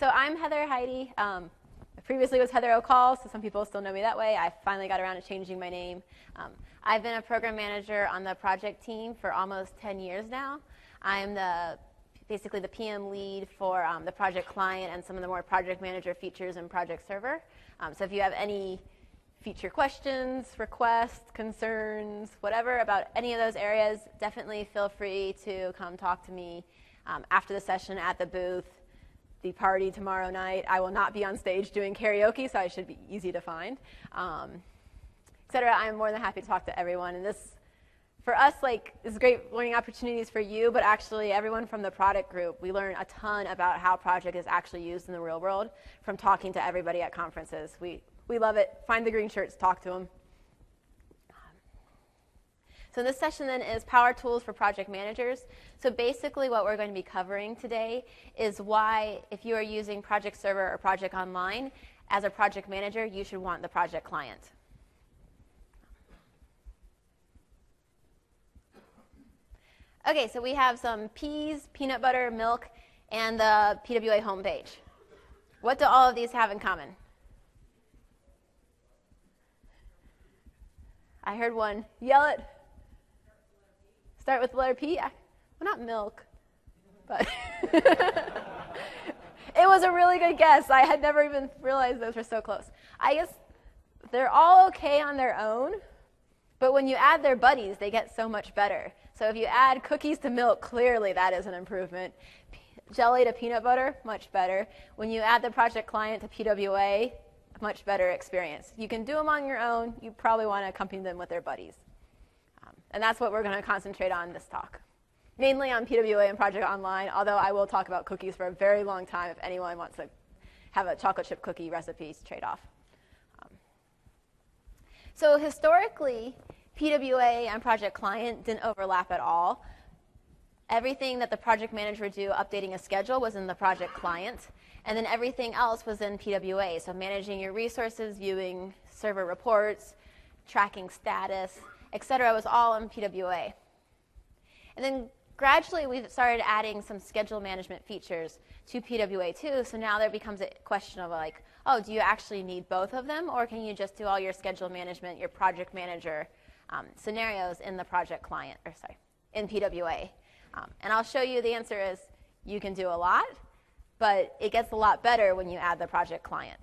So I'm Heather Heidi. Previously was Heather O'Call, so some people still know me that way. I finally got around to changing my name. I've been a program manager on the project team for almost 10 years now. I'm basically the PM lead for the project client and some of the more project manager features in Project Server. So if you have any feature questions, requests, concerns, whatever about any of those areas, definitely feel free to come talk to me after the session at the booth. The party tomorrow night, I will not be on stage doing karaoke, so I should be easy to find, etc. I'm more than happy to talk to everyone. And this, for us, is great learning opportunities for you, but actually everyone from the product group, we learn a ton about how project is actually used in the real world from talking to everybody at conferences. We love it. Find the green shirts, talk to them. So this session then is Power Tools for Project Managers. So basically what we're going to be covering today is why, if you are using Project Server or Project Online, as a project manager, you should want the project client. Okay, so we have some peas, peanut butter, milk, and the PWA homepage. What do all of these have in common? I heard one. Yell it. Start with the letter P? Well, not milk, but it was a really good guess. I had never even realized those were so close. I guess they're all okay on their own, but when you add their buddies, they get so much better. So if you add cookies to milk, clearly that is an improvement. Jelly to peanut butter, much better. When you add the project client to PWA, much better experience. You can do them on your own. You probably want to accompany them with their buddies. And that's what we're going to concentrate on this talk. Mainly on PWA and Project Online, although I will talk about cookies for a very long time if anyone wants to have a chocolate chip cookie recipe trade-off. So historically, PWA and Project Client didn't overlap at all. Everything that the project manager would do, updating a schedule, was in the Project Client. And then everything else was in PWA. So managing your resources, viewing server reports, tracking status, etc. was all in PWA. And then gradually we've started adding some schedule management features to PWA too, so now there becomes a question of oh, do you actually need both of them, or can you just do all your schedule management, your project manager scenarios in the project client, in PWA? And I'll show you the answer is you can do a lot, but it gets a lot better when you add the project client.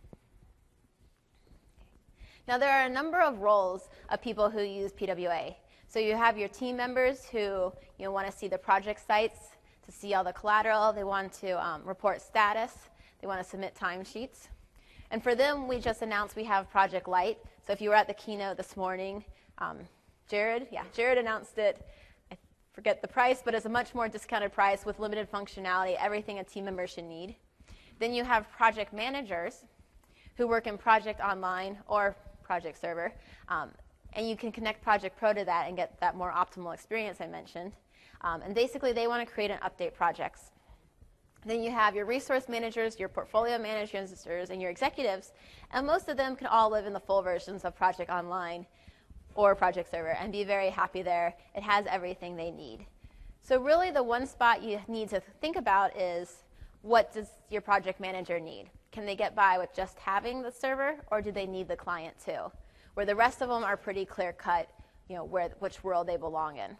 Now, there are a number of roles of people who use PWA. So you have your team members who want to see the project sites, to see all the collateral. They want to report status. They want to submit timesheets. And for them, we just announced we have Project Lite. So if you were at the keynote this morning, Jared announced it. I forget the price, but it's a much more discounted price with limited functionality, everything a team member should need. Then you have project managers who work in Project Online or Project Server, and you can connect Project Pro to that and get that more optimal experience I mentioned. And basically, they want to create and update projects. Then you have your resource managers, your portfolio managers, and your executives, and most of them can all live in the full versions of Project Online or Project Server and be very happy there. It has everything they need. So really, the one spot you need to think about is, what does your project manager need? Can they get by with just having the server, or do they need the client too? Where the rest of them are pretty clear-cut, which world they belong in.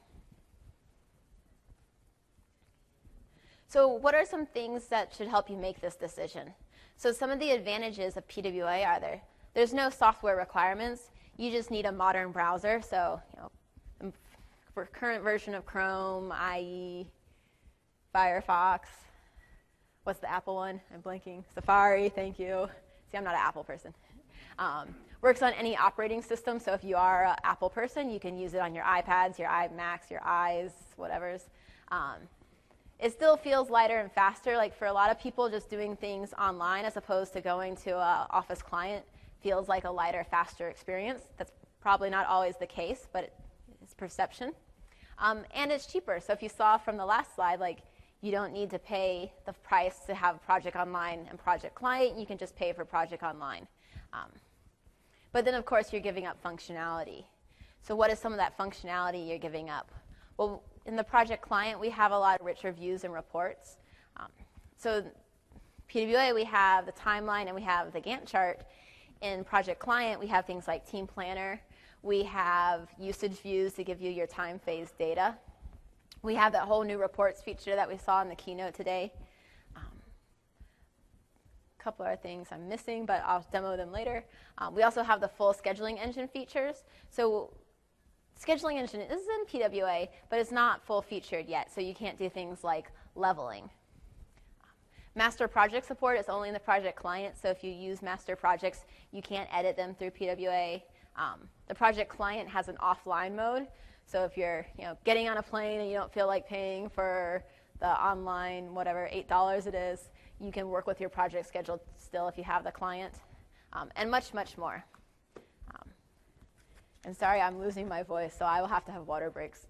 So what are some things that should help you make this decision? So some of the advantages of PWA are there's no software requirements. You just need a modern browser. So for current version of Chrome, IE, Firefox. What's the Apple one? I'm blanking. Safari, thank you. See, I'm not an Apple person. Works on any operating system, so if you are an Apple person, you can use it on your iPads, your iMacs, your eyes, whatever's. It still feels lighter and faster. For a lot of people, just doing things online as opposed to going to an Office client feels like a lighter, faster experience. That's probably not always the case, but it's perception. And it's cheaper. So if you saw from the last slide, you don't need to pay the price to have Project Online and Project Client. You can just pay for Project Online. But then, of course, you're giving up functionality. So what is some of that functionality you're giving up? Well, in the Project Client, we have a lot of richer views and reports. So PWA, we have the timeline and we have the Gantt chart. In Project Client, we have things like Team Planner. We have usage views to give you your time phase data. We have that whole new reports feature that we saw in the keynote today. A couple other things I'm missing, but I'll demo them later. We also have the full scheduling engine features. So scheduling engine is in PWA, but it's not full featured yet, so you can't do things like leveling. Master project support is only in the project client, so if you use master projects, you can't edit them through PWA. The project client has an offline mode, so if you're getting on a plane and you don't feel like paying for the online, whatever, $8 it is, you can work with your project schedule still if you have the client, and much, much more. And sorry, I'm losing my voice, so I will have to have water breaks.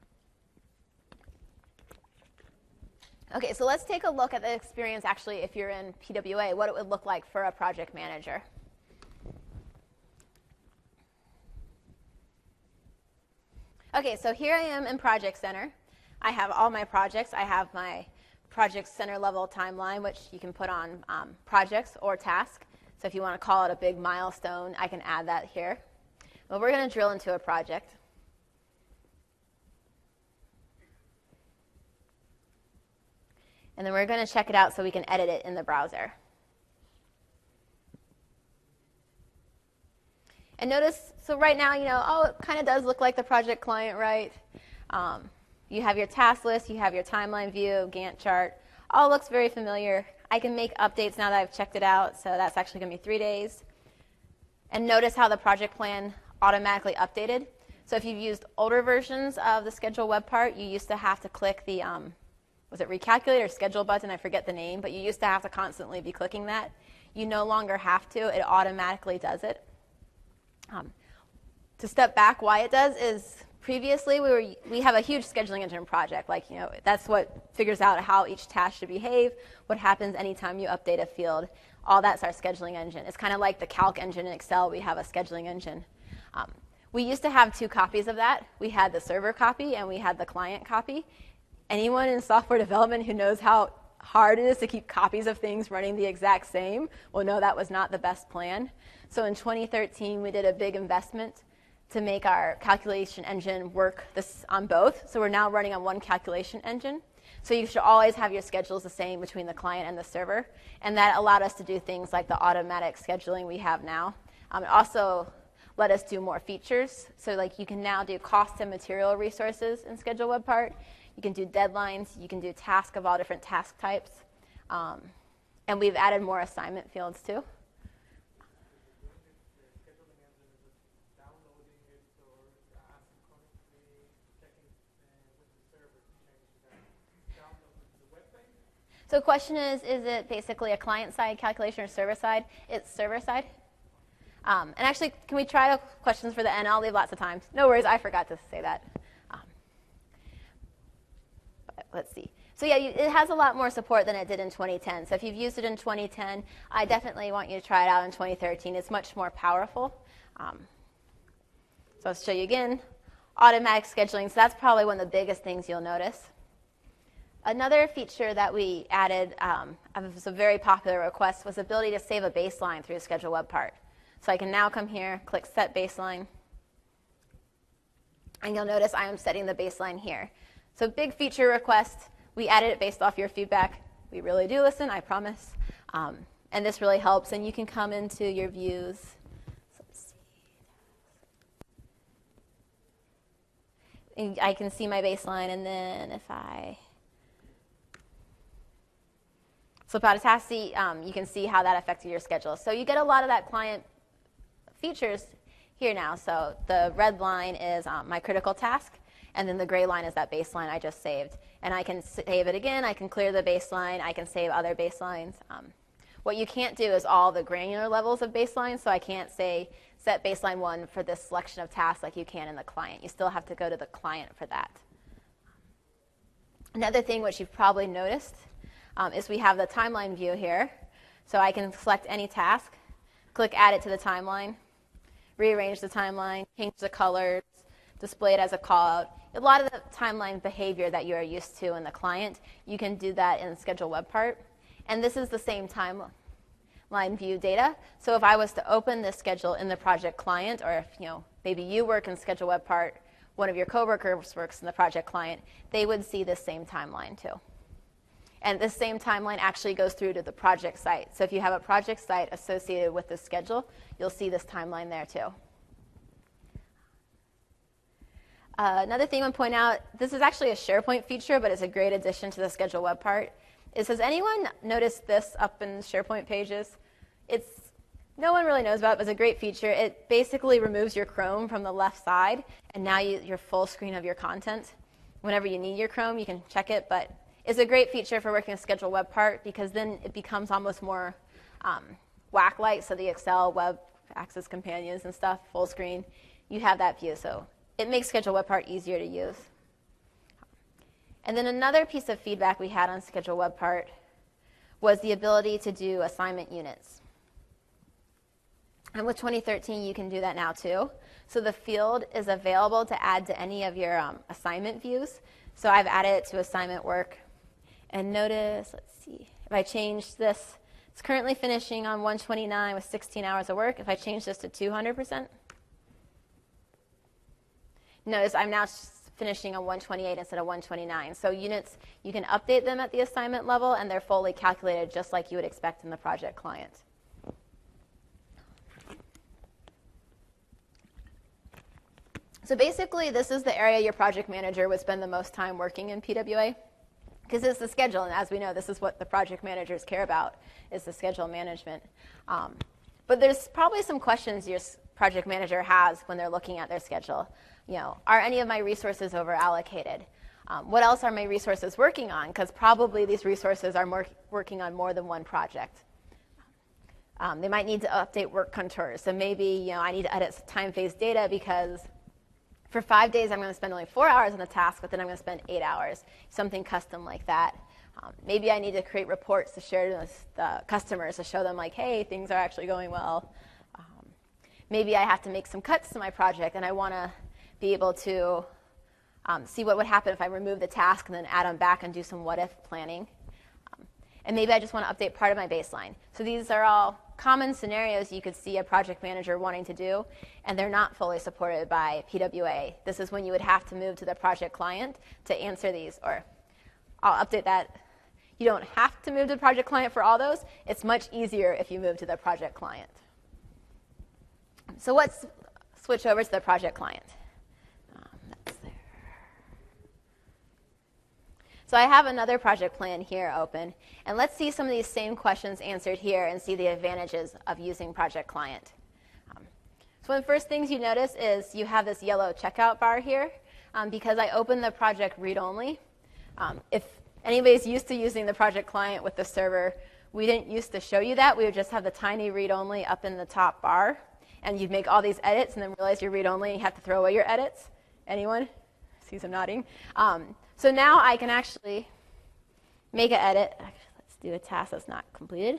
Okay, so let's take a look at the experience actually if you're in PWA, what it would look like for a project manager. Okay, so here I am in Project Center. I have all my projects. I have my Project Center level timeline, which you can put on projects or tasks. So if you want to call it a big milestone, I can add that here. But we're going to drill into a project. And then we're going to check it out so we can edit it in the browser. And notice, so right now, oh, it kind of does look like the project client, right? You have your task list, you have your timeline view, Gantt chart. All looks very familiar. I can make updates now that I've checked it out, so that's actually going to be 3 days. And notice how the project plan automatically updated. So if you've used older versions of the schedule web part, you used to have to click the, was it recalculate or schedule button? I forget the name, but you used to have to constantly be clicking that. You no longer have to. It automatically does it. To step back, why it does is previously we have a huge scheduling engine project. That's what figures out how each task should behave, what happens anytime you update a field. All that's our scheduling engine. It's kind of like the calc engine in Excel. We have a scheduling engine. We used to have 2 copies of that. We had the server copy and we had the client copy. Anyone in software development who knows how hard it is to keep copies of things running the exact same will know that was not the best plan. So in 2013, we did a big investment to make our calculation engine work on both. So we're now running on one calculation engine. So you should always have your schedules the same between the client and the server. And that allowed us to do things like the automatic scheduling we have now. It also let us do more features. So you can now do cost and material resources in Schedule Web Part. You can do deadlines. You can do tasks of all different task types. And we've added more assignment fields too. So the question is it basically a client-side calculation or server-side? It's server-side. And actually, can we try questions for the end? I'll leave lots of time. No worries, I forgot to say that. But let's see. So yeah, it has a lot more support than it did in 2010. So if you've used it in 2010, I definitely want you to try it out in 2013. It's much more powerful. So I'll show you again. Automatic scheduling, so that's probably one of the biggest things you'll notice. Another feature that we added, it was a very popular request, was the ability to save a baseline through the Schedule Web Part. So I can now come here, click Set Baseline, and you'll notice I am setting the baseline here. So big feature request. We added it based off your feedback. We really do listen, I promise. And this really helps, and you can come into your views. So let's see. I can see my baseline, and then if I flip out a task, you can see how that affected your schedule. So you get a lot of that client features here now. So the red line is my critical task, and then the gray line is that baseline I just saved. And I can save it again. I can clear the baseline. I can save other baselines. What you can't do is all the granular levels of baseline. So I can't say set baseline 1 for this selection of tasks like you can in the client. You still have to go to the client for that. Another thing which you've probably noticed is we have the timeline view here. So I can select any task, click Add it to the timeline, rearrange the timeline, change the colors, display it as a callout. A lot of the timeline behavior that you are used to in the client, you can do that in Schedule Web Part. And this is the same timeline view data. So if I was to open this schedule in the project client, or if maybe you work in Schedule Web Part, one of your coworkers works in the project client, they would see this same timeline too. And this same timeline actually goes through to the project site. So if you have a project site associated with this schedule, you'll see this timeline there too. Another thing I want to point out, this is actually a SharePoint feature, but it's a great addition to the Schedule Web Part. Has anyone noticed this up in SharePoint pages? No one really knows about it, but it's a great feature. It basically removes your Chrome from the left side, and now you're full screen of your content. Whenever you need your Chrome, you can check it, but it's a great feature for working with Schedule Web Part because then it becomes almost more WAC-like, so the Excel Web Access Companions and stuff, full screen, you have that view. So it makes Schedule Web Part easier to use. And then another piece of feedback we had on Schedule Web Part was the ability to do assignment units. And with 2013, you can do that now too. So the field is available to add to any of your assignment views. So I've added it to assignment work. And notice, let's see, if I change this, it's currently finishing on 129 with 16 hours of work. If I change this to 200%, notice I'm now finishing on 128 instead of 129. So units, you can update them at the assignment level, and they're fully calculated just like you would expect in the project client. So basically, this is the area your project manager would spend the most time working in PWA, because it's the schedule, and as we know, this is what the project managers care about, is the schedule management. But there's probably some questions your project manager has when they're looking at their schedule. Are any of my resources over allocated? What else are my resources working on? Because probably these resources are working on more than one project. They might need to update work contours. So maybe I need to edit time phase data because for 5 days, I'm going to spend only 4 hours on the task, but then I'm going to spend 8 hours, something custom like that. Maybe I need to create reports to share to the customers to show them, like, hey, things are actually going well. Maybe I have to make some cuts to my project, and I want to be able to see what would happen if I remove the task and then add them back and do some what-if planning. And maybe I just want to update part of my baseline. So these are all common scenarios you could see a project manager wanting to do, and they're not fully supported by PWA. This is when you would have to move to the project client to answer these, or I'll update that. You don't have to move to the project client for all those. It's much easier if you move to the project client. So let's switch over to the project client. That's there. So I have another project plan here open, and let's see some of these same questions answered here and see the advantages of using Project Client. So one of the first things you notice is you have this yellow checkout bar here because I opened the project read-only. If anybody's used to using the Project Client with the server, we didn't used to show you that. We would just have the tiny read-only up in the top bar, and you'd make all these edits and then realize you're read-only and you have to throw away your edits. Anyone? See some nodding. So now I can actually make an edit. Let's do a task that's not completed.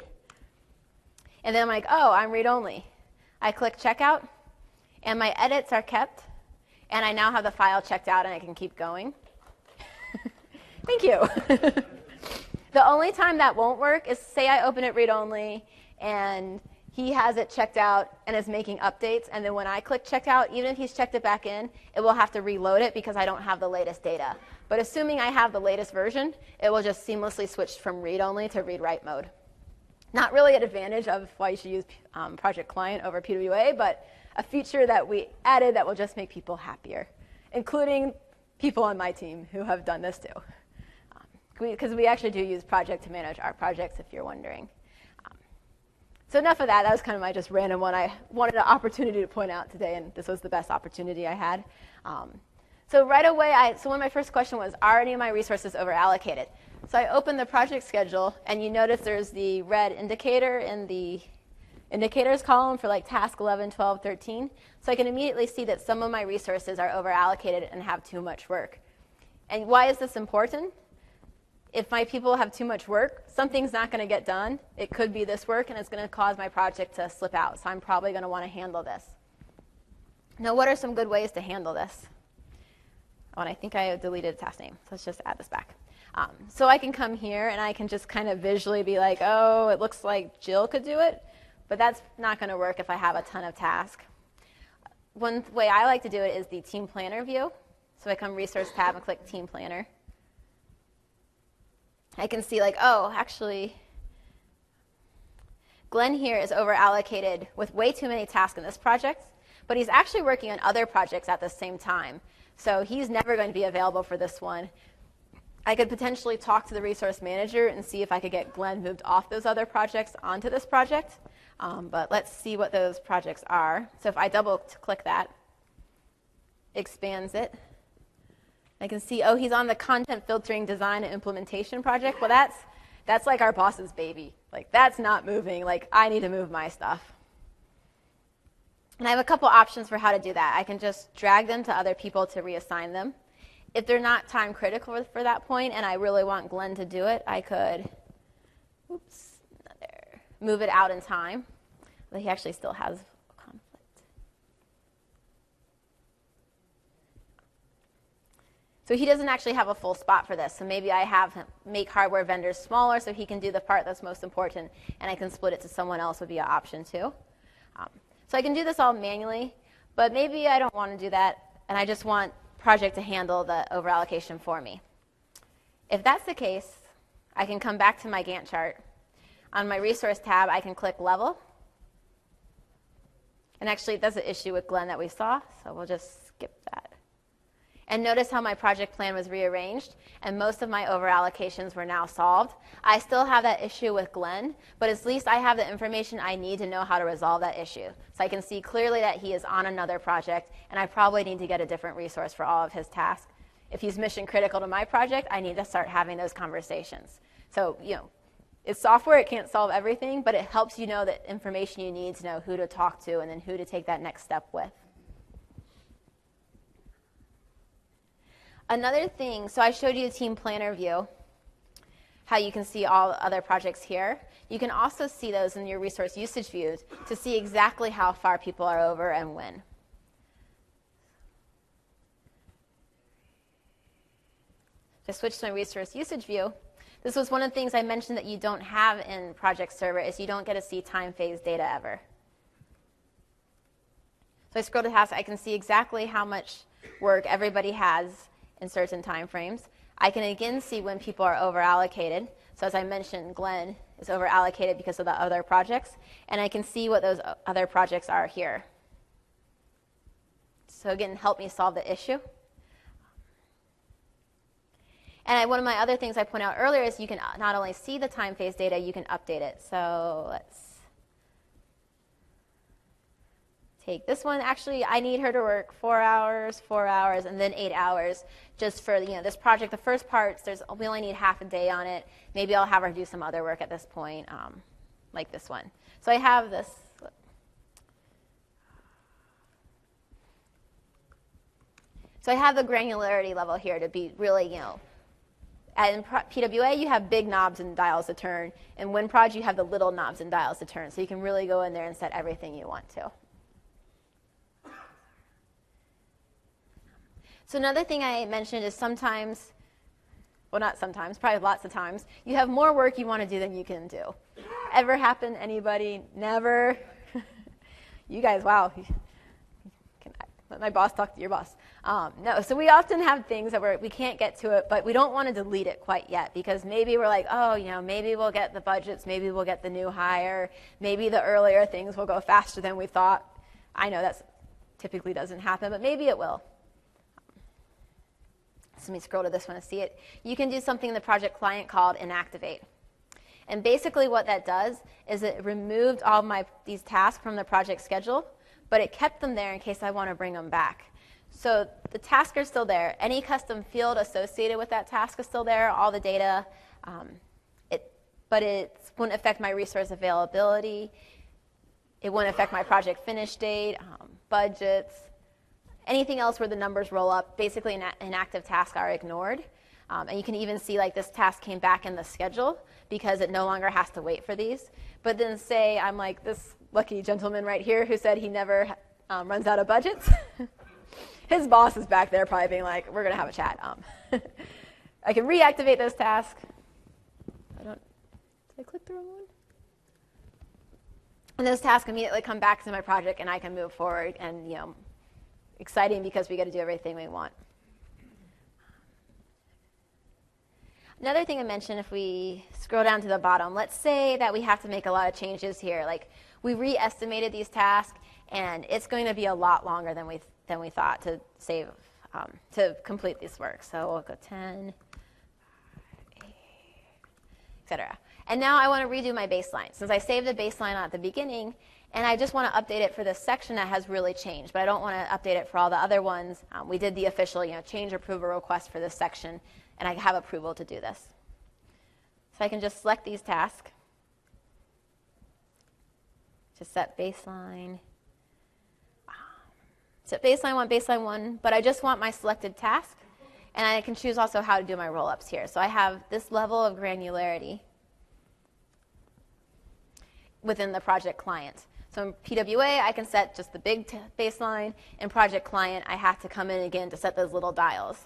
And then I'm like, oh, I'm read-only. I click checkout, and my edits are kept, and I now have the file checked out, and I can keep going. Thank you. The only time that won't work is, say I open it read-only, and he has it checked out and is making updates, and then when I click checkout, even if he's checked it back in, it will have to reload it because I don't have the latest data. But assuming I have the latest version, it will just seamlessly switch from read-only to read-write mode. Not really an advantage of why you should use Project Client over PWA, but a feature that we added that will just make people happier, including people on my team who have done this too. Because we actually do use Project to manage our projects, if you're wondering. So enough of that. That was kind of my just random one. I wanted an opportunity to point out today, and this was the best opportunity I had. So right away, so one of my first questions was, are any of my resources over allocated? So I opened the project schedule, and you notice there's the red indicator in the indicators column for like task 11, 12, 13. So I can immediately see that some of my resources are over allocated and have too much work. And why is this important? If my people have too much work, something's not going to get done. It could be this work, and it's going to cause my project to slip out. So I'm probably going to want to handle this. Now, what are some good ways to handle this? Oh, and I think I deleted the task name. So let's just add this back. So I can come here and I can just kind of visually be like, oh, it looks like Jill could do it, but that's not going to work if I have a ton of tasks. One way I like to do it is the Team Planner view. So I come Resource tab and click Team Planner. I can see like, oh, actually, Glenn here is over allocated with way too many tasks in this project, but he's actually working on other projects at the same time. So he's never going to be available for this one. I could potentially talk to the resource manager and see if I could get Glenn moved off those other projects onto this project. But let's see what those projects are. So if I double click that, expands it. I can see, oh, he's on the content filtering design and implementation project. Well, that's like our boss's baby. Like, that's not moving. Like, I need to move my stuff. And I have a couple options for how to do that. I can just drag them to other people to reassign them. If they're not time critical for that point and I really want Glenn to do it, I could move it out in time. But he actually still has a conflict. So he doesn't actually have a full spot for this. So maybe I have him make hardware vendors smaller so he can do the part that's most important, and I can split it to someone else would be an option too. So I can do this all manually, but maybe I don't want to do that, and I just want project to handle the overallocation for me. If that's the case, I can come back to my Gantt chart. On my resource tab, I can click level. And actually, that's an issue with Glenn that we saw, so we'll just skip that. And notice how my project plan was rearranged, and most of my overallocations were now solved. I still have that issue with Glenn, but at least I have the information I need to know how to resolve that issue. So I can see clearly that he is on another project, and I probably need to get a different resource for all of his tasks. If he's mission critical to my project, I need to start having those conversations. So, it's software, it can't solve everything, but it helps you know the information you need to know who to talk to and then who to take that next step with. Another thing, so I showed you the Team Planner view, how you can see all other projects here. You can also see those in your resource usage views to see exactly how far people are over and when. To switch to my resource usage view, this was one of the things I mentioned that you don't have in Project Server is you don't get to see time phase data ever. So I scroll to tasks, I can see exactly how much work everybody has in certain time frames. I can again see when people are over allocated. So as I mentioned, Glenn is over allocated because of the other projects, and I can see what those other projects are here. So again, help me solve the issue. And one of my other things I point out earlier is you can not only see the time phase data, you can update it. So let's take this one. Actually, I need her to work 4 hours, and then 8 hours just for this project. The first parts, we only need half a day on it. Maybe I'll have her do some other work at this point, like this one. So I have this. So I have the granularity level here to be really, in PWA, you have big knobs and dials to turn. In WinProj, you have the little knobs and dials to turn. So you can really go in there and set everything you want to. So another thing I mentioned is sometimes, well, not sometimes, probably lots of times, you have more work you want to do than you can do. Ever happen? Anybody? Never? You guys, wow. Can I let my boss talk to your boss? No, so we often have things that we can't get to it, but we don't want to delete it quite yet because maybe we're like, oh, maybe we'll get the budgets, maybe we'll get the new hire, maybe the earlier things will go faster than we thought. I know that typically doesn't happen, but maybe it will. So let me scroll to this one to see it. You can do something in the project client called inactivate. And basically what that does is it removed all these tasks from the project schedule, but it kept them there in case I want to bring them back. So the tasks are still there. Any custom field associated with that task is still there, all the data, but it wouldn't affect my resource availability. It wouldn't affect my project finish date, budgets, anything else where the numbers roll up. Basically, inactive tasks are ignored. And you can even see this task came back in the schedule because it no longer has to wait for these. But then say I'm like this lucky gentleman right here who said he never runs out of budgets. His boss is back there probably being like, we're going to have a chat. I can reactivate this task. Did I click the wrong one? And those tasks immediately come back to my project, and I can move forward. And exciting because we get to do everything we want. Another thing I mentioned, if we scroll down to the bottom, let's say that we have to make a lot of changes here. Like we re-estimated these tasks, and it's going to be a lot longer than we thought to save to complete this work. So we'll go 10, 8, etc. And now I want to redo my baseline. Since I saved the baseline at the beginning, and I just want to update it for this section that has really changed, but I don't want to update it for all the other ones. We did the official change approval request for this section, and I have approval to do this. So I can just select these tasks. Just set baseline. Set baseline 1, but I just want my selected task. And I can choose also how to do my roll-ups here. So I have this level of granularity within the project client. So in PWA, I can set just the big baseline. In project client, I have to come in again to set those little dials.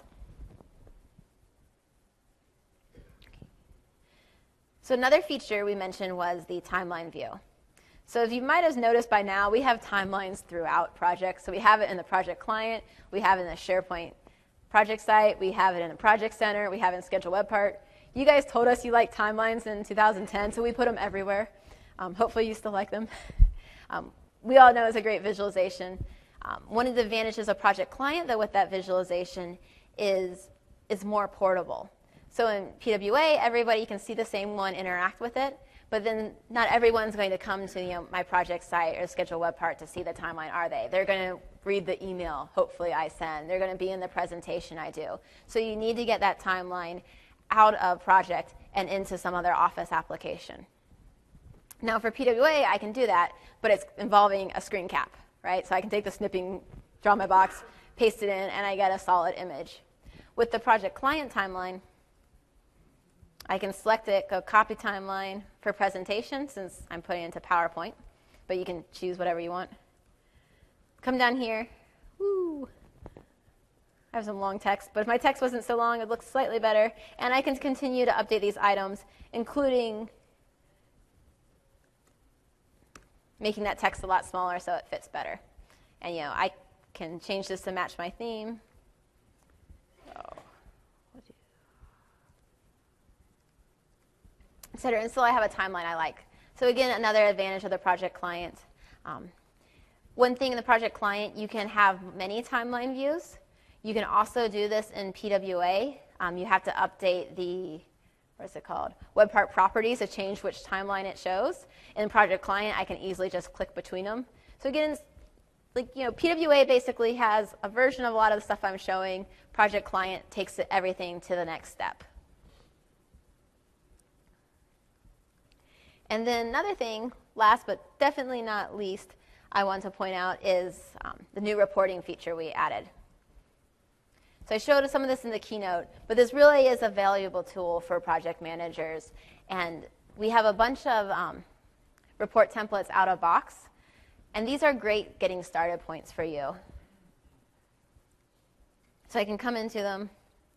So another feature we mentioned was the timeline view. So as you might have noticed by now, we have timelines throughout projects. So we have it in the project client, we have it in the SharePoint project site, we have it in the project center, we have it in Schedule Web Part. You guys told us you liked timelines in 2010, so we put them everywhere. Hopefully you still like them. We all know it's a great visualization. One of the advantages of Project Client, though, with that visualization is more portable. So in PWA, everybody can see the same one, interact with it, but then not everyone's going to come to my project site or Schedule Web Part to see the timeline, are they? They're going to read the email, hopefully, I send. They're going to be in the presentation I do. So you need to get that timeline out of project and into some other Office application. Now for PWA, I can do that, but it's involving a screen cap, right? So I can take the snipping, draw my box, paste it in, and I get a solid image. With the project client timeline, I can select it, go copy timeline for presentation, since I'm putting it into PowerPoint, but you can choose whatever you want. Come down here. Woo. I have some long text, but if my text wasn't so long, it looks slightly better. And I can continue to update these items, including making that text a lot smaller so it fits better. And I can change this to match my theme. Etc. And still I have a timeline I like. So again, another advantage of the project client. One thing in the project client, you can have many timeline views. You can also do this in PWA. You have to update the Web Part properties to change which timeline it shows. In Project Client, I can easily just click between them. So again, PWA basically has a version of a lot of the stuff I'm showing. Project Client takes everything to the next step. And then another thing, last but definitely not least, I want to point out is the new reporting feature we added. So I showed some of this in the keynote, but this really is a valuable tool for project managers. And we have a bunch of report templates out of box. And these are great getting started points for you. So I can come into them.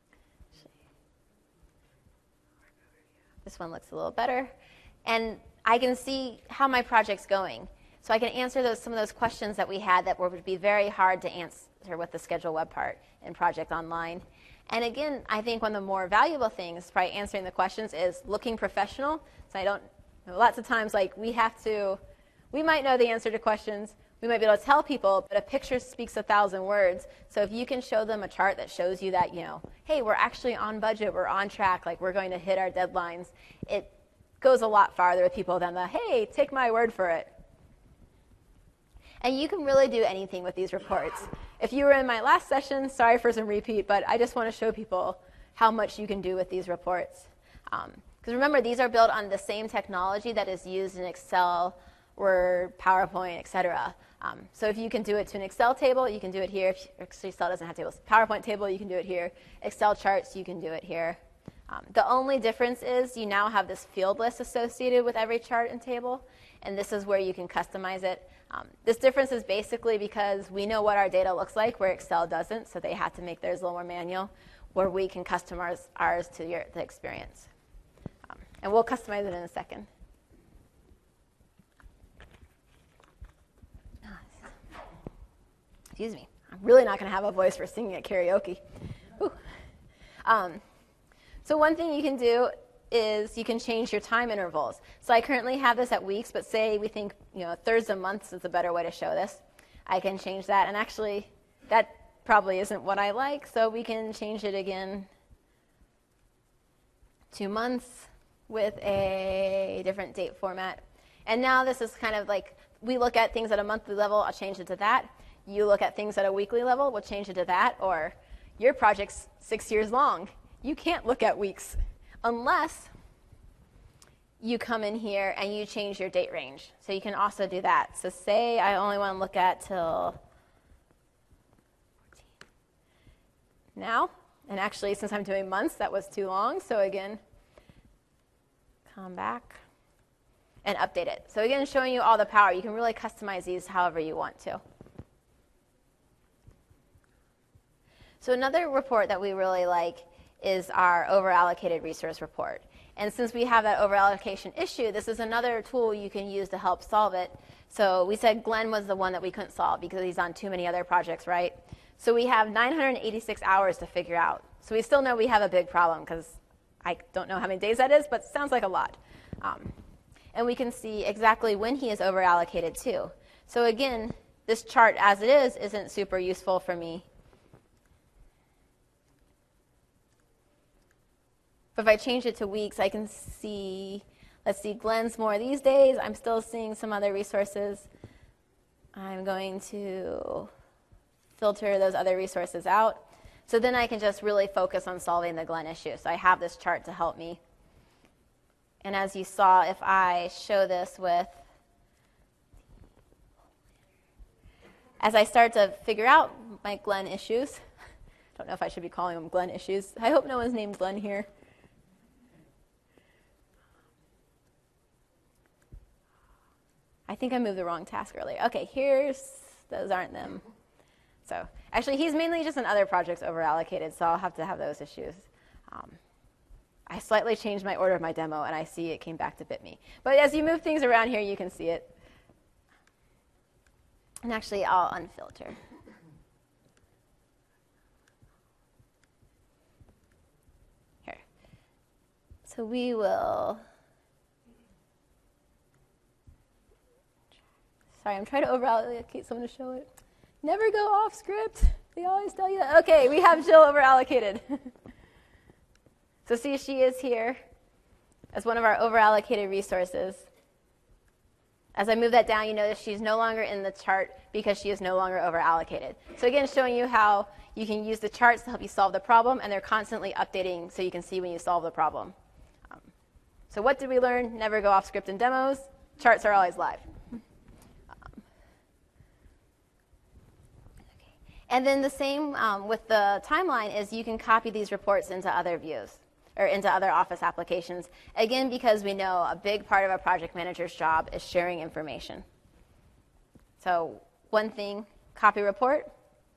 This one looks a little better. And I can see how my project's going. So I can answer some of those questions that we had that would be very hard to answer with the Schedule Web Part in Project Online. And again, I think one of the more valuable things, probably answering the questions, is looking professional. So lots of times, we might know the answer to questions, we might be able to tell people, but a picture speaks 1,000 words. So if you can show them a chart that shows you that, hey, we're actually on budget, we're on track, we're going to hit our deadlines, it goes a lot farther with people than the, hey, take my word for it. And you can really do anything with these reports. If you were in my last session, sorry for some repeat, but I just want to show people how much you can do with these reports. Because remember, these are built on the same technology that is used in Excel, Word, PowerPoint, etc. So if you can do it to an Excel table, you can do it here. Actually, Excel doesn't have tables. PowerPoint table, you can do it here. Excel charts, you can do it here. The only difference is you now have this field list associated with every chart and table, and this is where you can customize it. This difference is basically because we know what our data looks like, where Excel doesn't, so they had to make theirs a little more manual. where we can customize ours to the experience. And we'll customize it in a second. Excuse me. I'm really not going to have a voice for singing at karaoke. So one thing you can do is you can change your time intervals. So I currently have this at weeks, but say we think thirds of months is a better way to show this. I can change that, and actually that probably isn't what I like, so we can change it again 2 months with a different date format. And now this is kind of like, we look at things at a monthly level, I'll change it to that. You look at things at a weekly level, we'll change it to that. Or your project's 6 years long. You can't look at weeks unless you come in here and you change your date range. So you can also do that. So say I only want to look at till now. And actually, since I'm doing months, that was too long. So again, come back and update it. So again, showing you all the power. You can really customize these however you want to. So another report that we really like is our overallocated resource report. And since we have that overallocation issue, this is another tool you can use to help solve it. So we said Glenn was the one that we couldn't solve because he's on too many other projects, right? So we have 986 hours to figure out. So we still know we have a big problem because I don't know how many days that is, but it sounds like a lot. And we can see exactly when he is overallocated too. So again, this chart as it is isn't super useful for me. But if I change it to weeks, I can see, let's see, Glenn's more these days. I'm still seeing some other resources. I'm going to filter those other resources out. So then I can just really focus on solving the Glenn issue. So I have this chart to help me. And as you saw, if I show this with, as I start to figure out my Glenn issues, don't know if I should be calling them Glenn issues. I hope no one's named Glenn here. I think I moved the wrong task earlier. Okay, those aren't them. So actually, he's mainly just in other projects overallocated, so I'll have to have those issues. I slightly changed my order of my demo, and I see it came back to bit me. But as you move things around here, you can see it. And actually, I'll unfilter. Here. So we will... Sorry, I'm trying to overallocate someone to show it. Never go off script. They always tell you that. Okay, we have Jill overallocated. So see, she is here as one of our overallocated resources. As I move that down, you notice she's no longer in the chart because she is no longer overallocated. So again, showing you how you can use the charts to help you solve the problem, and they're constantly updating so you can see when you solve the problem. So what did we learn? Never go off script in demos. Charts are always live. And then the same with the timeline is you can copy these reports into other views or into other Office applications. Again, because we know a big part of a project manager's job is sharing information. So one thing, copy report,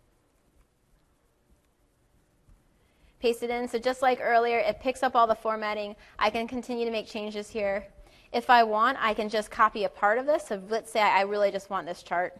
paste it in. So just like earlier, it picks up all the formatting. I can continue to make changes here. If I want, I can just copy a part of this. So let's say I really just want this chart.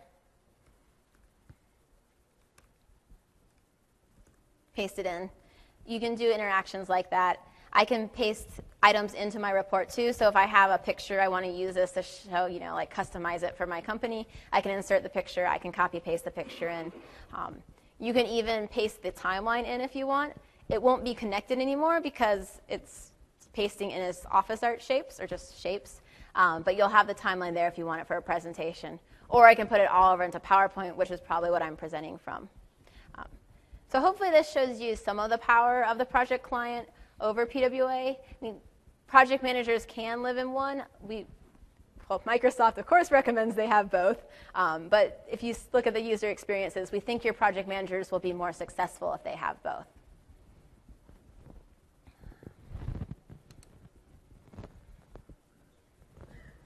Paste it in. You can do interactions like that. I can paste items into my report too. So if I have a picture, I want to use this to show, like customize it for my company, I can insert the picture. I can copy paste the picture in. You can even paste the timeline in if you want. It won't be connected anymore because it's pasting in as Office art shapes or just shapes. But you'll have the timeline there if you want it for a presentation. Or I can put it all over into PowerPoint, which is probably what I'm presenting from. So hopefully this shows you some of the power of the project client over PWA. I mean, project managers can live in one. Microsoft, of course, recommends they have both. But if you look at the user experiences, we think your project managers will be more successful if they have both.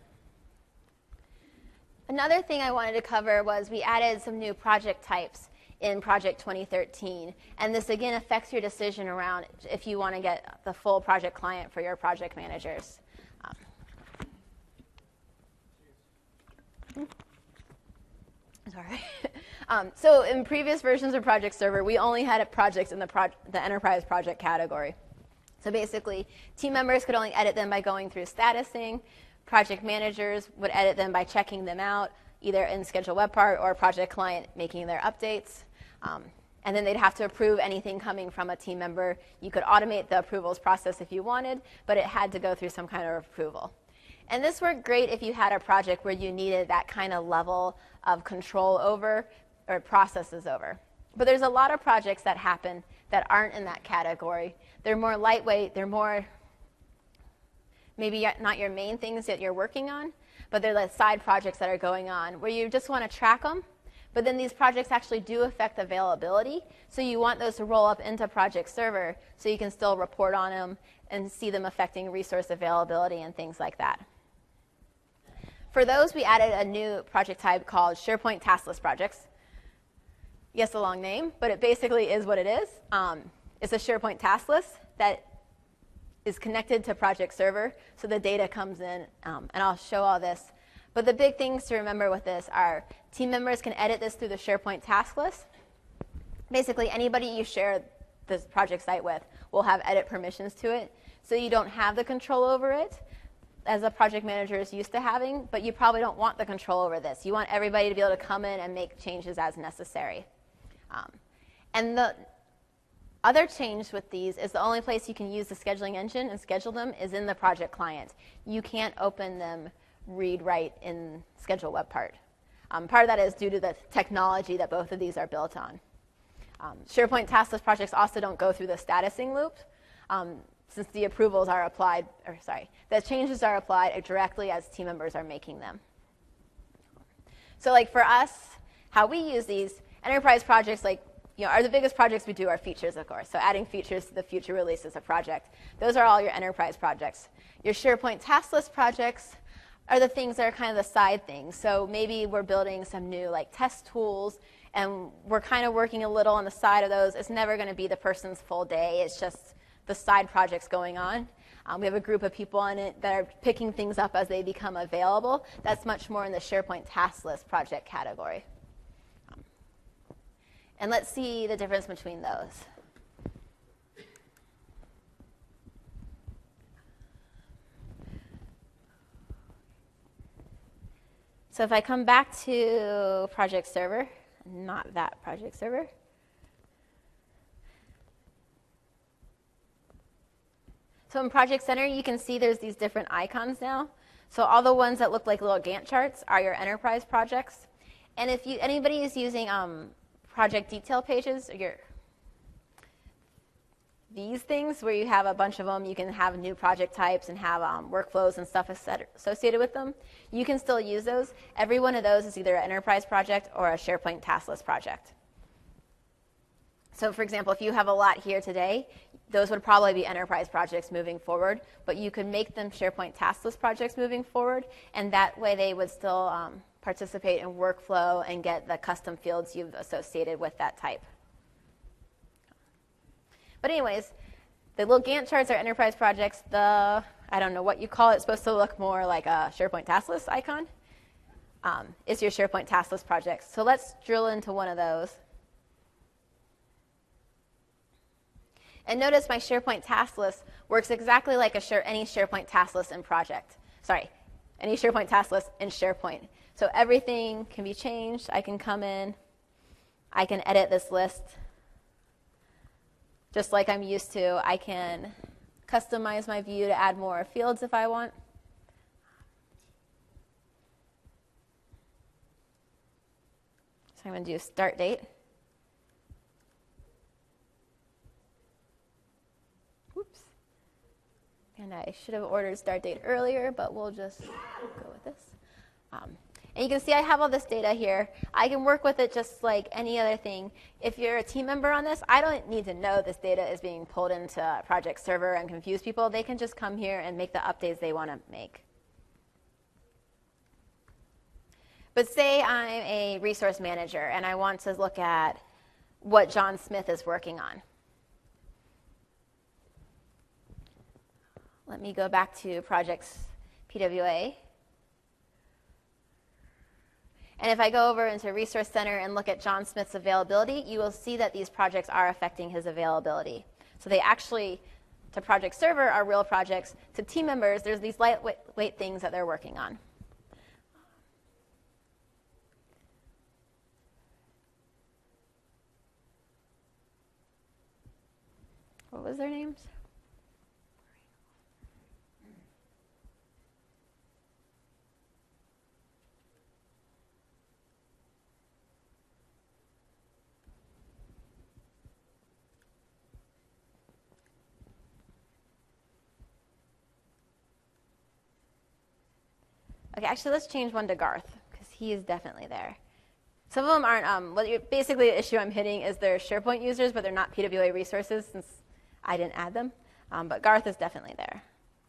Another thing I wanted to cover was we added some new project types in Project 2013. And this, again, affects your decision around if you want to get the full project client for your project managers. Sorry. So in previous versions of Project Server, we only had projects in the enterprise project category. So basically, team members could only edit them by going through statusing. Project managers would edit them by checking them out, either in Schedule Web Part or Project Client making their updates. And then they'd have to approve anything coming from a team member. You could automate the approvals process if you wanted, but it had to go through some kind of approval. And this worked great if you had a project where you needed that kind of level of control over or processes over. But there's a lot of projects that happen that aren't in that category. They're more lightweight, they're more maybe not your main things that you're working on, but they're the side projects that are going on where you just want to track them. But then these projects actually do affect availability, so you want those to roll up into Project Server so you can still report on them and see them affecting resource availability and things like that. For those, we added a new project type called SharePoint Task List Projects. Yes, a long name, but it basically is what it is. It's a SharePoint task list that is connected to Project Server, so the data comes in, and I'll show all this. But the big things to remember with this are team members can edit this through the SharePoint task list. Basically, anybody you share this project site with will have edit permissions to it, so you don't have the control over it as a project manager is used to having, but you probably don't want the control over this. You want everybody to be able to come in and make changes as necessary. And the other change with these is the only place you can use the scheduling engine and schedule them is in the project client. You can't open them read, write in Schedule Web Part. Part of that is due to the technology that both of these are built on. SharePoint task list projects also don't go through the statusing loop since the approvals are applied, the changes are applied directly as team members are making them. So like for us, how we use these enterprise projects, are the biggest projects we do are features, of course. So adding features to the future releases of project. Those are all your enterprise projects. Your SharePoint task list projects are the things that are kind of the side things. So maybe we're building some new test tools, and we're kind of working a little on the side of those. It's never going to be the person's full day. It's just the side projects going on. We have a group of people on it that are picking things up as they become available. That's much more in the SharePoint task list project category. And let's see the difference between those. So if I come back to Project Server, not that Project Server. So in Project Center, you can see there's these different icons now. So all the ones that look like little Gantt charts are your enterprise projects. And if anybody is using project detail pages, or these things where you have a bunch of them, you can have new project types and have workflows and stuff associated with them. You can still use those. Every one of those is either an enterprise project or a SharePoint task list project. So for example, if you have a lot here today, those would probably be enterprise projects moving forward, but you could make them SharePoint task list projects moving forward, and that way they would still participate in workflow and get the custom fields you've associated with that type. But anyways, the little Gantt charts are enterprise projects. I don't know what you call it, it's supposed to look more like a SharePoint task list icon. Is your SharePoint task list projects. So let's drill into one of those. And notice my SharePoint task list works exactly like any SharePoint task list in project. Any SharePoint task list in SharePoint. So everything can be changed. I can come in. I can edit this list just like I'm used to. I can customize my view to add more fields if I want. So I'm going to do start date. Whoops. And I should have ordered start date earlier, but we'll just go with this. And you can see I have all this data here. I can work with it just like any other thing. If you're a team member on this, I don't need to know this data is being pulled into Project Server and confuse people. They can just come here and make the updates they want to make. But say I'm a resource manager and I want to look at what John Smith is working on. Let me go back to projects PWA. And if I go over into Resource Center and look at John Smith's availability, you will see that these projects are affecting his availability. So they actually, to Project Server, are real projects. To team members, there's these lightweight things that they're working on. What was their names? Okay, actually, let's change one to Garth, because he is definitely there. Some of them aren't, basically the issue I'm hitting is they're SharePoint users, but they're not PWA resources, since I didn't add them. But Garth is definitely there.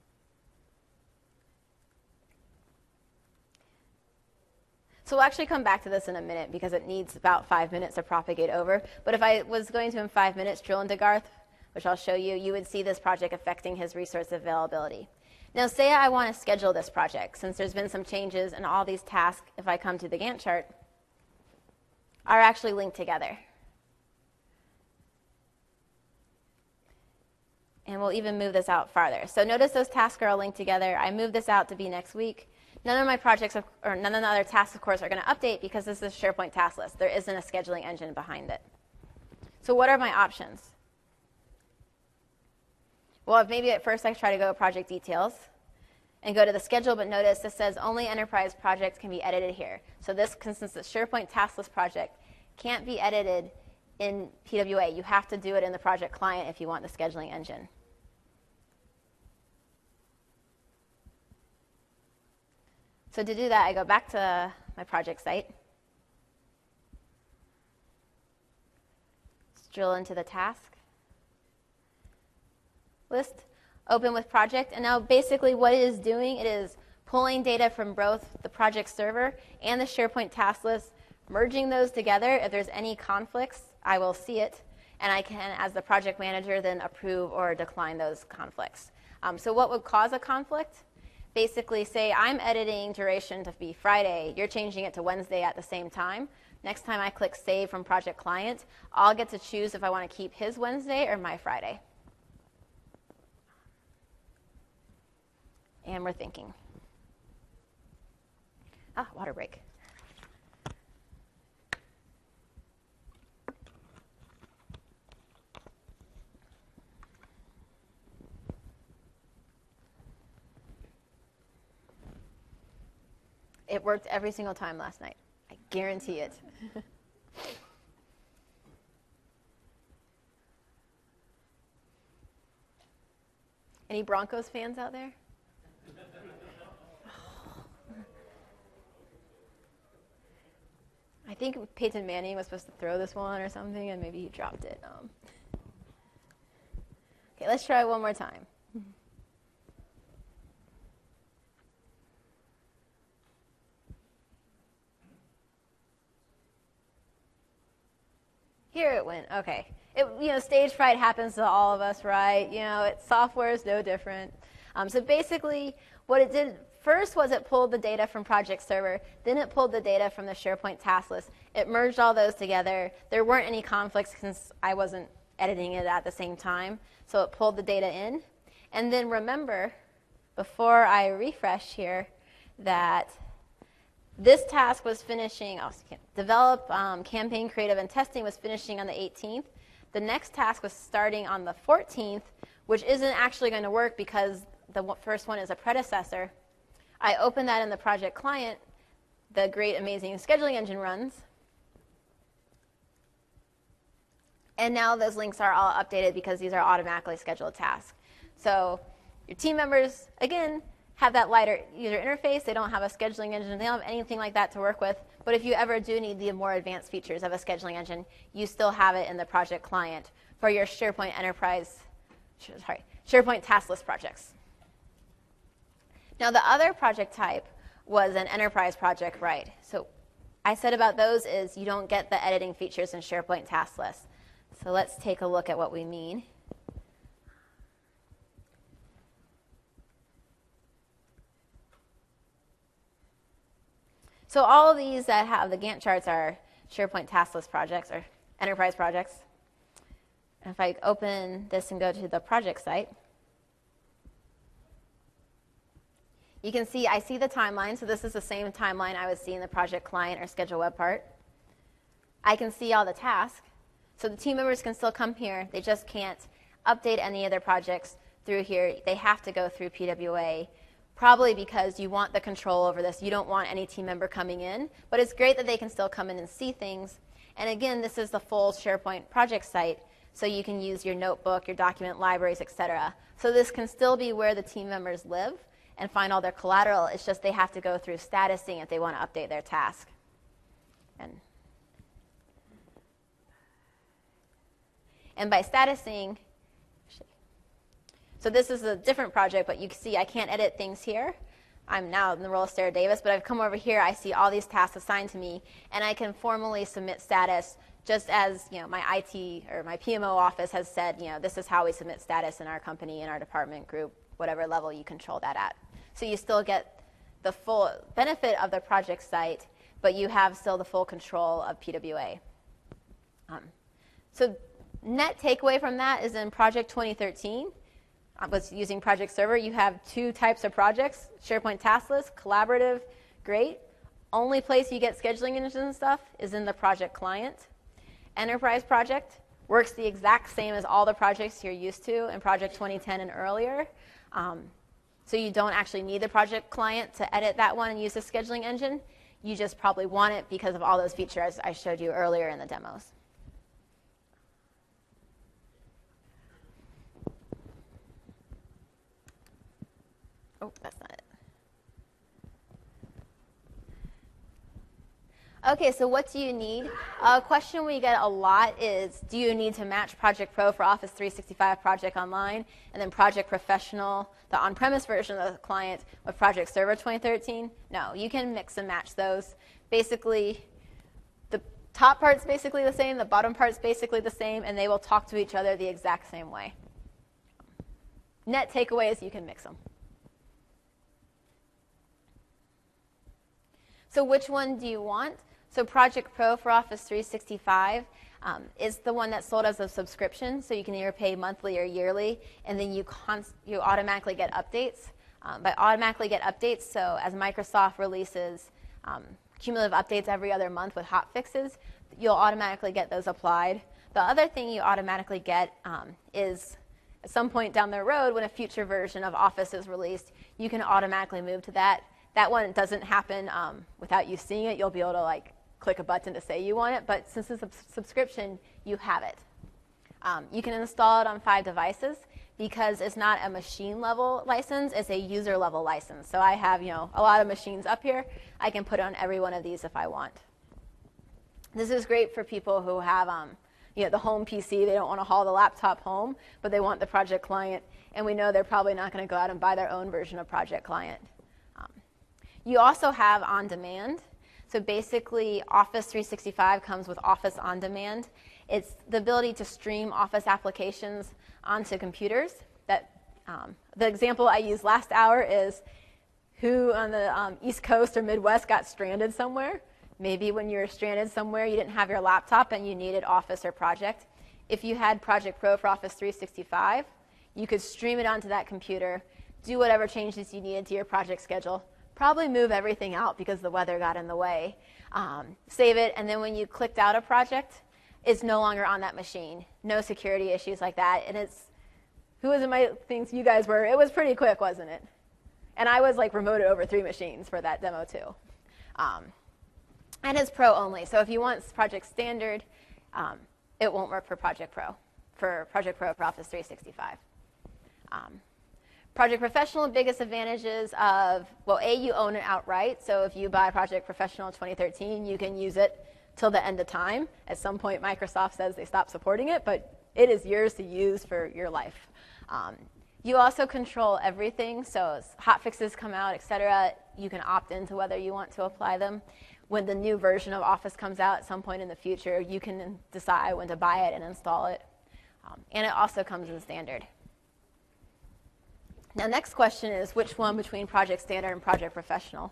So we'll actually come back to this in a minute, because it needs about 5 minutes to propagate over. But if I was going to, in 5 minutes, drill into Garth, which I'll show you, you would see this project affecting his resource availability. Now, say I want to schedule this project, since there's been some changes and all these tasks, if I come to the Gantt chart, are actually linked together. And we'll even move this out farther. So notice those tasks are all linked together. I move this out to be next week. None of my projects, or none of the other tasks, of course, are going to update because this is SharePoint task list. There isn't a scheduling engine behind it. So what are my options? Well, if maybe at first I try to go to project details and go to the schedule, but notice this says only enterprise projects can be edited here. So this, since it's a SharePoint task list project, can't be edited in PWA. You have to do it in the project client if you want the scheduling engine. So to do that, I go back to my project site. Let's drill into the task list, open with project, and now basically what it is doing, it is pulling data from both the project server and the SharePoint task list, merging those together. If there's any conflicts, I will see it, and I can, as the project manager, then approve or decline those conflicts. So what would cause a conflict? Basically say I'm editing duration to be Friday, you're changing it to Wednesday at the same time. Next time I click save from project client, I'll get to choose if I want to keep his Wednesday or my Friday. And we're thinking. Water break. It worked every single time last night. I guarantee it. Any Broncos fans out there? I think Peyton Manning was supposed to throw this one or something, and maybe he dropped it. Okay, let's try one more time. Here it went. Okay. Stage fright happens to all of us, right? Software is no different. So basically, what it did first was it pulled the data from Project Server. Then it pulled the data from the SharePoint task list. It merged all those together. There weren't any conflicts since I wasn't editing it at the same time. So it pulled the data in. And then remember, before I refresh here, that this task was finishing, develop, campaign, creative, and testing was finishing on the 18th. The next task was starting on the 14th, which isn't actually going to work because the first one is a predecessor. I open that in the project client. The great, amazing scheduling engine runs. And now those links are all updated because these are automatically scheduled tasks. So your team members, again, have that lighter user interface. They don't have a scheduling engine. They don't have anything like that to work with. But if you ever do need the more advanced features of a scheduling engine, you still have it in the project client for your SharePoint SharePoint task list projects. Now, the other project type was an enterprise project, right? So I said about those is you don't get the editing features in SharePoint task list. So let's take a look at what we mean. So all of these that have the Gantt charts are SharePoint task list projects or enterprise projects. And if I open this and go to the project site, you can see I see the timeline. So this is the same timeline I would see in the project client or schedule web part. I can see all the tasks. So the team members can still come here. They just can't update any of their projects through here. They have to go through PWA, probably because you want the control over this. You don't want any team member coming in. But it's great that they can still come in and see things. And again, this is the full SharePoint project site. So you can use your notebook, your document libraries, etc. So this can still be where the team members live and find all their collateral. It's just they have to go through statusing if they want to update their task. And by statusing, so this is a different project, but you can see I can't edit things here. I'm now in the role of Sarah Davis, but I've come over here, I see all these tasks assigned to me, and I can formally submit status just as my IT or my PMO office has said, this is how we submit status in our company, in our department group, whatever level you control that at. So you still get the full benefit of the project site, but you have still the full control of PWA. So net takeaway from that is in Project 2013, I was using Project Server, you have two types of projects, SharePoint task list, collaborative, great. Only place you get scheduling engines and stuff is in the project client. Enterprise project works the exact same as all the projects you're used to in Project 2010 and earlier. So you don't actually need the project client to edit that one and use the scheduling engine. You just probably want it because of all those features I showed you earlier in the demos. Oh, that's not it. Okay, so what do you need? A question we get a lot is, do you need to match Project Pro for Office 365 Project Online and then Project Professional, the on-premise version of the client, with Project Server 2013? No, you can mix and match those. Basically, the top part's basically the same, the bottom part's basically the same, and they will talk to each other the exact same way. Net takeaway is you can mix them. So which one do you want? So Project Pro for Office 365 is the one that's sold as a subscription, so you can either pay monthly or yearly, and then you automatically get updates. By automatically get updates, so as Microsoft releases cumulative updates every other month with hot fixes, you'll automatically get those applied. The other thing you automatically get is at some point down the road when a future version of Office is released, you can automatically move to that. That one doesn't happen without you seeing it. You'll be able to click a button to say you want it, but since it's a subscription, you have it. You can install it on 5 devices because it's not a machine level license, it's a user level license. So I have a lot of machines up here. I can put on every one of these if I want. This is great for people who have the home PC. They don't want to haul the laptop home, but they want the project client, and we know they're probably not going to go out and buy their own version of project client. You also have On Demand. So basically, Office 365 comes with Office On Demand. It's the ability to stream Office applications onto computers. The example I used last hour is who on the East Coast or Midwest got stranded somewhere. Maybe when you were stranded somewhere, you didn't have your laptop and you needed Office or Project. If you had Project Pro for Office 365, you could stream it onto that computer, do whatever changes you needed to your project schedule, probably move everything out because the weather got in the way, save it, and then when you clicked out a project, it's no longer on that machine. No security issues like that. And who was in my things you guys were? It was pretty quick, wasn't it? And I was remoted over 3 machines for that demo too. And it's Pro only. So if you want Project Standard, it won't work for Project Pro for Office 365. Project Professional, biggest advantages of, well, you own it outright. So if you buy Project Professional 2013, you can use it till the end of time. At some point, Microsoft says they stop supporting it, but it is yours to use for your life. You also control everything. So as hot fixes come out, et cetera, you can opt into whether you want to apply them. when the new version of Office comes out at some point in the future, you can decide when to buy it and install it. And it also comes in standard. Now, next question is, which one between Project Standard and Project Professional?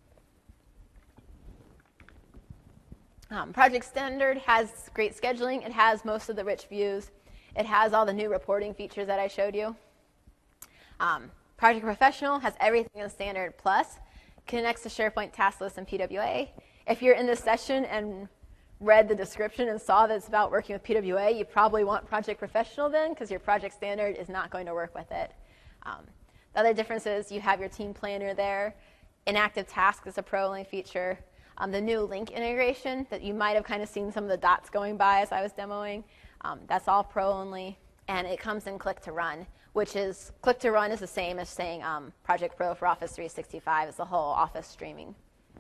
Project Standard has great scheduling. It has most of the rich views. It has all the new reporting features that I showed you. Project Professional has everything in Standard Plus, connects to SharePoint Task List and PWA. If you're in this session and read the description and saw that it's about working with PWA, you probably want Project Professional then, because your Project Standard is not going to work with it. The other difference is you have your team planner there. Inactive Tasks is a pro-only feature. The new link integration that you might have kind of seen some of the dots going by as I was demoing, that's all pro-only. And it comes in Click to Run, which is, Click to Run is the same as saying Project Pro for Office 365. It's the whole Office streaming.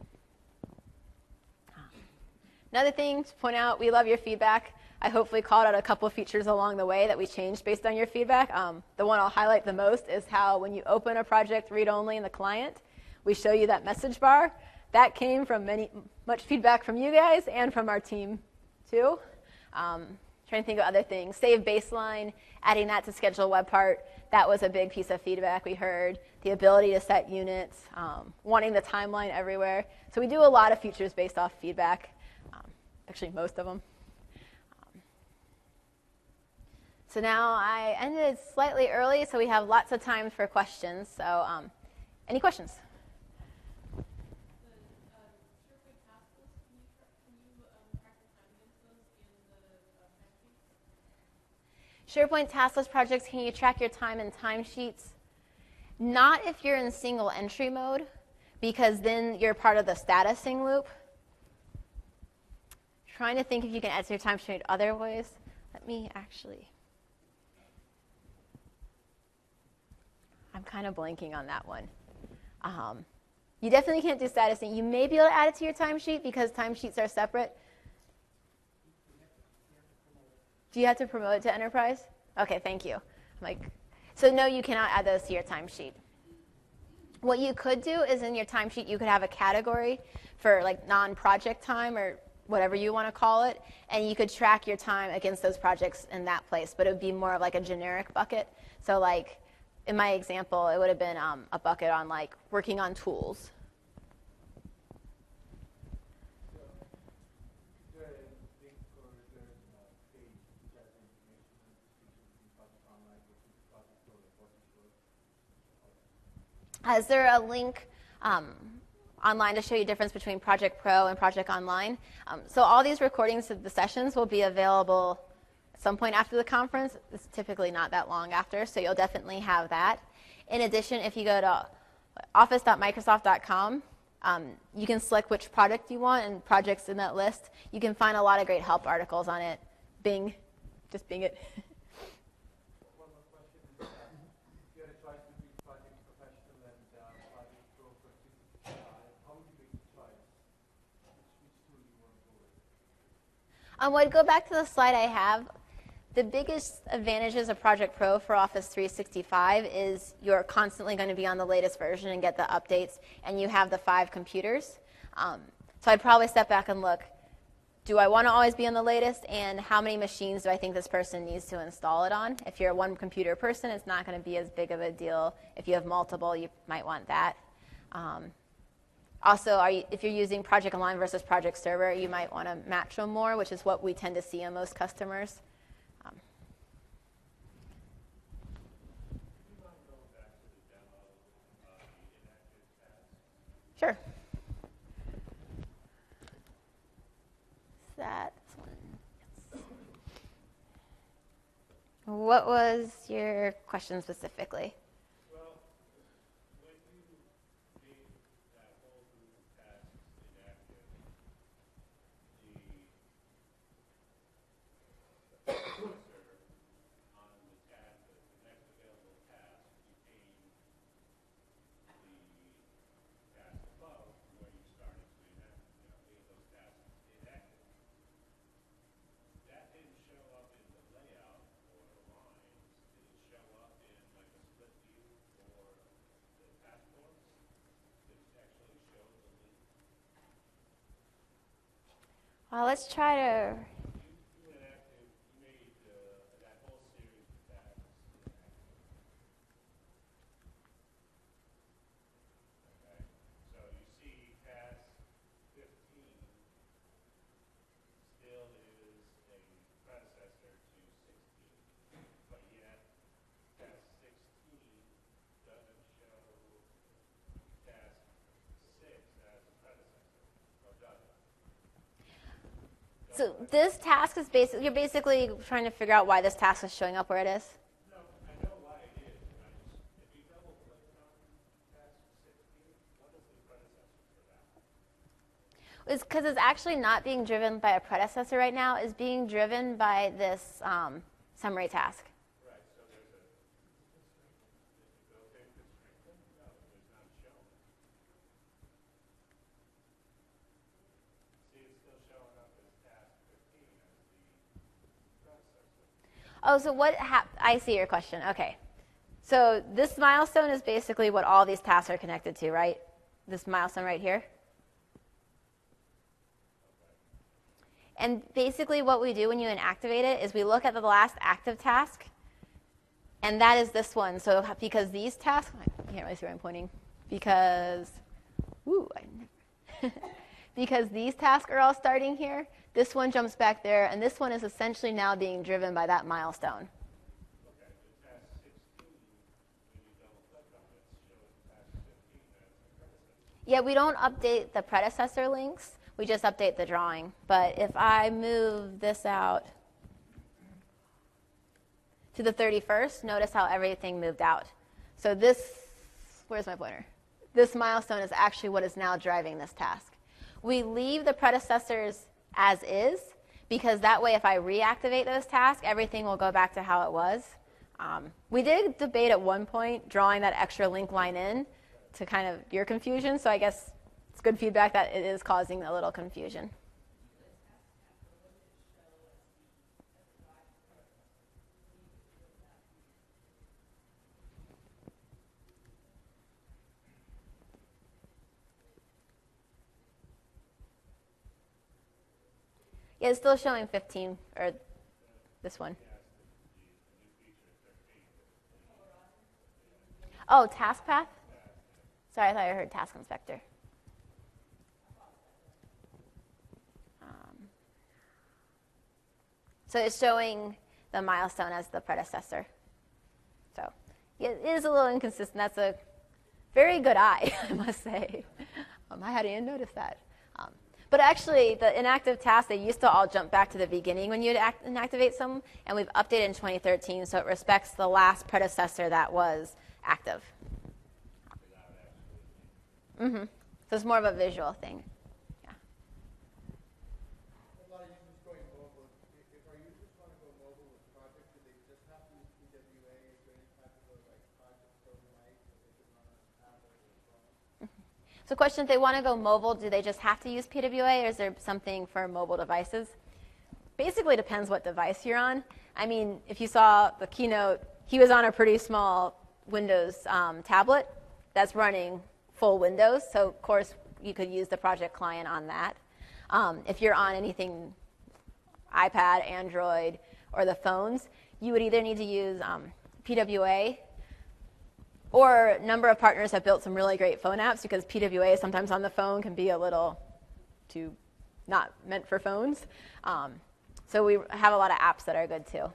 Another thing to point out, we love your feedback. I hopefully called out a couple of features along the way that we changed based on your feedback. The one I'll highlight the most is how when you open a project read-only in the client, we show you that message bar. That came from much feedback from you guys and from our team, too. Trying to think of other things. Save baseline, adding that to schedule web part. That was a big piece of feedback we heard. The ability to set units, wanting the timeline everywhere. So we do a lot of features based off feedback, actually most of them. So now I ended slightly early, so we have lots of time for questions. So any questions? SharePoint Task List projects, can you track your time in timesheets? Not if you're in single entry mode, because then you're part of the statusing loop. Trying to think if you can add to your timesheet other ways. Let me actually. I'm kind of blanking on that one. You definitely can't do statusing. You may be able to add it to your timesheet because timesheets are separate. Do you have to promote it to enterprise? Okay, thank you. So no, you cannot add those to your timesheet. What you could do is in your timesheet, you could have a category for like non-project time or whatever you want to call it, and you could track your time against those projects in that place, but it would be more of like a generic bucket. So like in my example, it would have been a bucket on like working on tools. Is there a link online to show you the difference between Project Pro and Project Online? So all these recordings of the sessions will be available at some point after the conference. It's typically not that long after, so you'll definitely have that. In addition, if you go to office.microsoft.com, you can select which product you want and projects in that list. You can find a lot of great help articles on it. Bing, just Bing it. I'd go back to the slide I have. The biggest advantages of Project Pro for Office 365 is you're constantly going to be on the latest version and get the updates, and you have the 5 computers. So I'd probably step back and look, do I want to always be on the latest, and how many machines do I think this person needs to install it on? If you're a one computer person, it's not going to be as big of a deal. If you have multiple, you might want that. Also, if you're using Project Online versus Project Server, you might want to match them more, which is what we tend to see in most customers. Sure. That one. What was your question specifically? Well, let's try to. So this task is basically, you're basically trying to figure out why this task is showing up where it is? No, I know why it is. If you double click on task 16, what is the predecessor for that? It's because it's actually not being driven by a predecessor right now. It's being driven by this summary task. Right, so there's a built-in constraint. No, there's none shown. See, it's still showing up as task 15 as the predecessor. Oh, so I see your question. Okay. So this milestone is basically what all these tasks are connected to, right? This milestone right here. And basically what we do when you inactivate it is we look at the last active task, and that is this one. So because these tasks, I can't really see where I'm pointing, because because these tasks are all starting here, this one jumps back there, and this one is essentially now being driven by that milestone. Okay, the task 16, when you double click on it, shows task 15 as the predecessor. Yeah, we don't update the predecessor links. We just update the drawing. But if I move this out to the 31st, notice how everything moved out. So this, where's my pointer? This milestone is actually what is now driving this task. We leave the predecessors as is, because that way if I reactivate those tasks, everything will go back to how it was. We did debate at one point drawing that extra link line in to kind of your confusion, so I guess it's good feedback that it is causing a little confusion. Yeah, it's still showing 15, or this one. Oh, task path? Sorry, I thought I heard task inspector. So it's showing the milestone as the predecessor. So it is a little inconsistent. That's a very good eye, I must say. I hadn't even noticed that. But actually, the inactive tasks, they used to all jump back to the beginning when you'd inactivate some, and we've updated in 2013, so it respects the last predecessor that was active. So it's more of a visual thing. Yeah. A lot of users going mobile. If our users want to go mobile with projects, do they just have to use PWA? Is there any type of like project code light that they can run on a tablet or a phone? So question, if they want to go mobile, do they just have to use PWA, or is there something for mobile devices? Basically depends what device you're on. I mean, if you saw the keynote, he was on a pretty small Windows tablet that's running full Windows, so of course you could use the project client on that. If you're on anything iPad, Android, or the phones, you would either need to use PWA, or a number of partners have built some really great phone apps, because PWA sometimes on the phone can be a little too not meant for phones. So we have a lot of apps that are good too.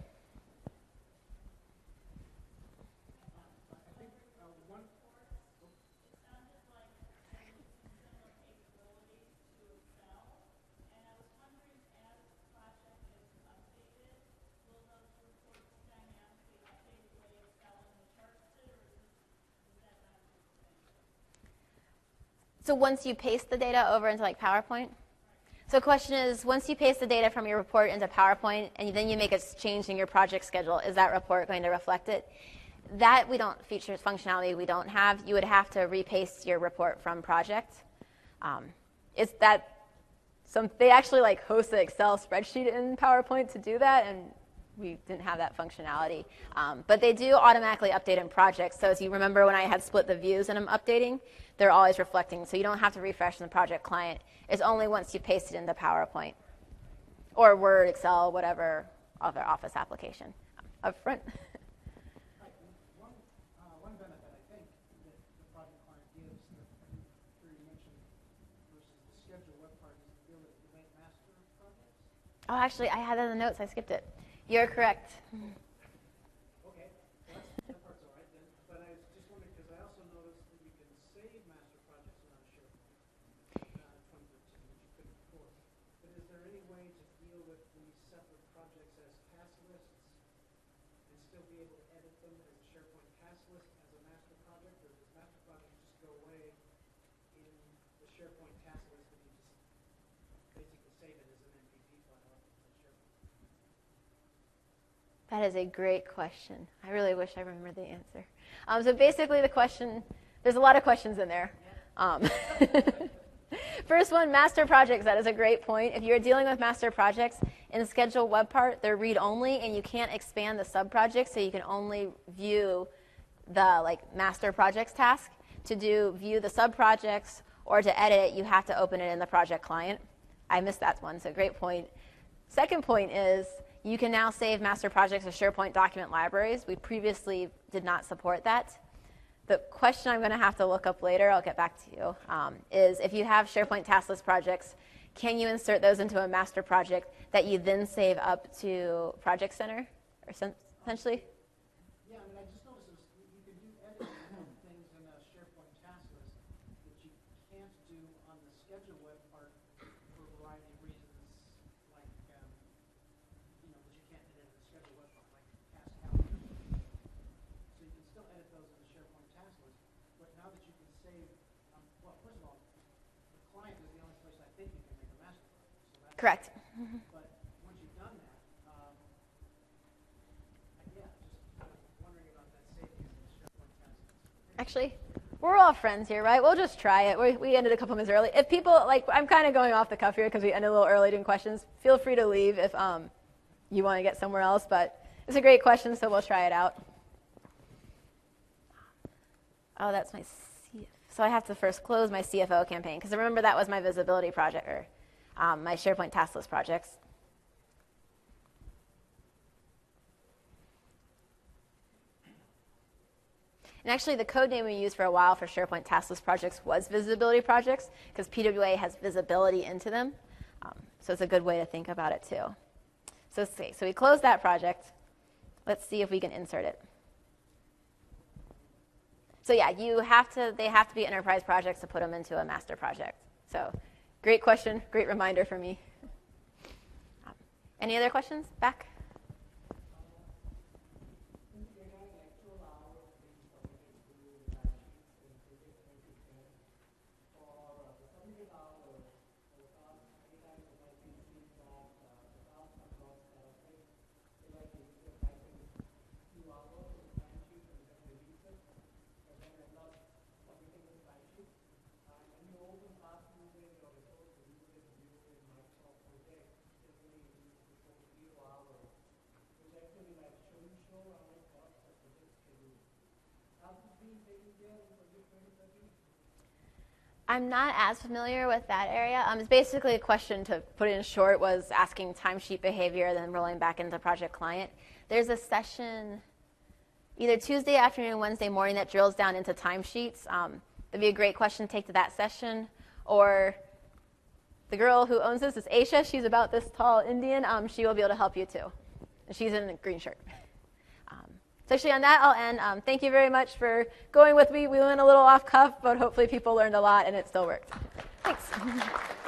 So once you paste the data over into like PowerPoint? So the question is, once you paste the data from your report into PowerPoint and then you make a change in your project schedule, is that report going to reflect it? That we don't feature functionality we don't have. You would have to repaste your report from project. It's that they actually like host an Excel spreadsheet in PowerPoint to do that, and we didn't have that functionality. But they do automatically update in projects. So as you remember when I had split the views and I'm updating, they're always reflecting. So you don't have to refresh in the project client. It's only once you paste it into PowerPoint. or Word, Excel, whatever other Office application. Up front. Right. One benefit, I think, that the project client gives that you mentioned versus the schedule web part is the ability to make master projects. Oh, actually, I had that in the notes. I skipped it. You're correct. Okay, well, that part's all right then. But I was just wondering, because I also noticed that you can save master projects without a SharePoint, 2013, which you couldn't before. But is there any way to deal with these separate projects as task lists and still be able to edit them as a SharePoint task list as a master project, or does master project just go away in the SharePoint task list and you just basically save it as an MPG file in SharePoint? That is a great question. I really wish I remembered the answer. So basically the question, there's a lot of questions in there. First one, master projects. That is a great point. If you're dealing with master projects, in the schedule web part, they're read-only, and you can't expand the sub-projects, so you can only view the master projects task. To view the sub-projects or to edit it, you have to open it in the project client. I missed that one, so great point. Second point is you can now save master projects as SharePoint document libraries. We previously did not support that. The question I'm going to have to look up later, I'll get back to you, is if you have SharePoint task list projects, can you insert those into a master project that you then save up to Project Center, or essentially? Yeah, I mean, I just noticed you can do editing things in a SharePoint task list that you can't do on the schedule web part for a variety of reasons, like, that you can't edit in the schedule web part, like task calendar. So you can still edit those in the SharePoint task list, but now that you can save, well, first of all, the client is the only place I think you can make a master project. So that's Correct. But once you've done that, yeah, just wondering about that saving in the SharePoint task list. Actually, we're all friends here, right? We'll just try it. We ended a couple minutes early. If people, I'm kind of going off the cuff here because we ended a little early doing questions. Feel free to leave if you want to get somewhere else, but it's a great question, so we'll try it out. Oh, that's my CFO. So I have to first close my CFO campaign, because remember that was my visibility project, or my SharePoint task list projects. And actually, the code name we used for a while for SharePoint task list projects was visibility projects, because PWA has visibility into them. So it's a good way to think about it, too. So we closed that project. Let's see if we can insert it. So yeah, they have to be enterprise projects to put them into a master project. So great question, great reminder for me. Any other questions? Back? I'm not as familiar with that area. It's basically a question, to put it in short, was asking timesheet behavior, then rolling back into Project Client. There's a session either Tuesday afternoon, Wednesday morning that drills down into timesheets. That'd be a great question to take to that session. Or the girl who owns this is Aisha. She's about this tall, Indian. She will be able to help you too. And she's in a green shirt. So actually on that, I'll end. Thank you very much for going with me. We went a little off cuff, but hopefully people learned a lot and it still worked. Thanks.